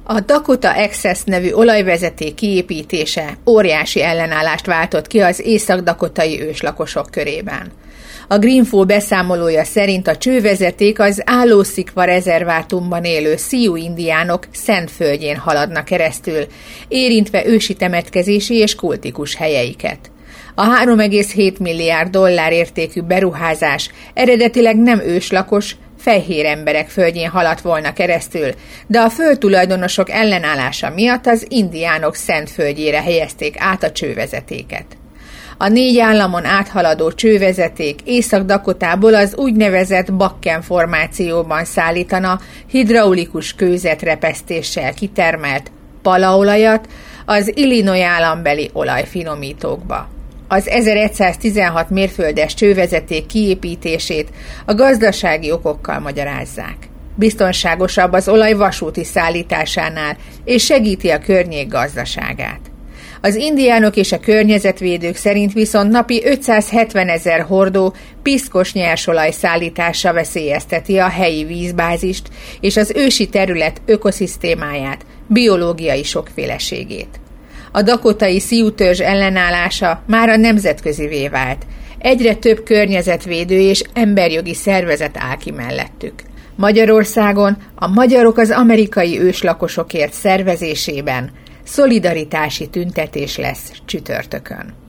A Dakota Access nevű olajvezeték kiépítése óriási ellenállást váltott ki az észak-dakotai őslakosok körében. A Greenfo beszámolója szerint a csővezeték az Állószikva rezervátumban élő Sioux indiánok szent földjén haladna keresztül, érintve ősi temetkezési és kultikus helyeiket. A $3,7 milliárd értékű beruházás eredetileg nem őslakos, fehér emberek földjén haladt volna keresztül, de a földtulajdonosok ellenállása miatt az indiánok szent földjére helyezték át a csővezetéket. A 4 államon áthaladó csővezeték Észak-Dakotából az úgynevezett Bakken formációban szállítana hidraulikus kőzetrepesztéssel kitermelt palaolajat az Illinois állambeli olajfinomítókba. Az 1116 mérföldes csővezeték kiépítését a gazdasági okokkal magyarázzák. Biztonságosabb az olaj vasúti szállításánál, és segíti a környék gazdaságát. Az indiánok és a környezetvédők szerint viszont napi 570 000 hordó piszkos nyersolaj szállítása veszélyezteti a helyi vízbázist és az ősi terület ökoszisztémáját, biológiai sokféleségét. A dakotai Sioux törzs ellenállása mára nemzetközivé vált. Egyre több környezetvédő és emberjogi szervezet áll ki mellettük. Magyarországon a Magyarok az amerikai őslakosokért szervezésében szolidaritási tüntetés lesz csütörtökön.